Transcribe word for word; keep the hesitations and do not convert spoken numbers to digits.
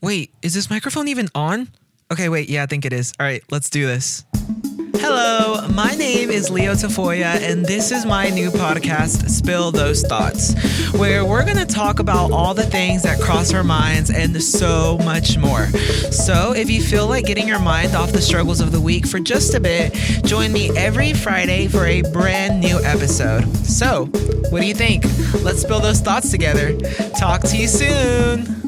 Wait, is this microphone even on? Okay, wait, yeah, I think it is. All right, let's do this. Hello, my name is Leo Tafoya, and this is my new podcast, Spill Those Thoughts, where we're going to talk about all the things that cross our minds and so much more. So if you feel like getting your mind off the struggles of the week for just a bit, join me every Friday for a brand new episode. So, what do you think? Let's spill those thoughts together. Talk to you soon.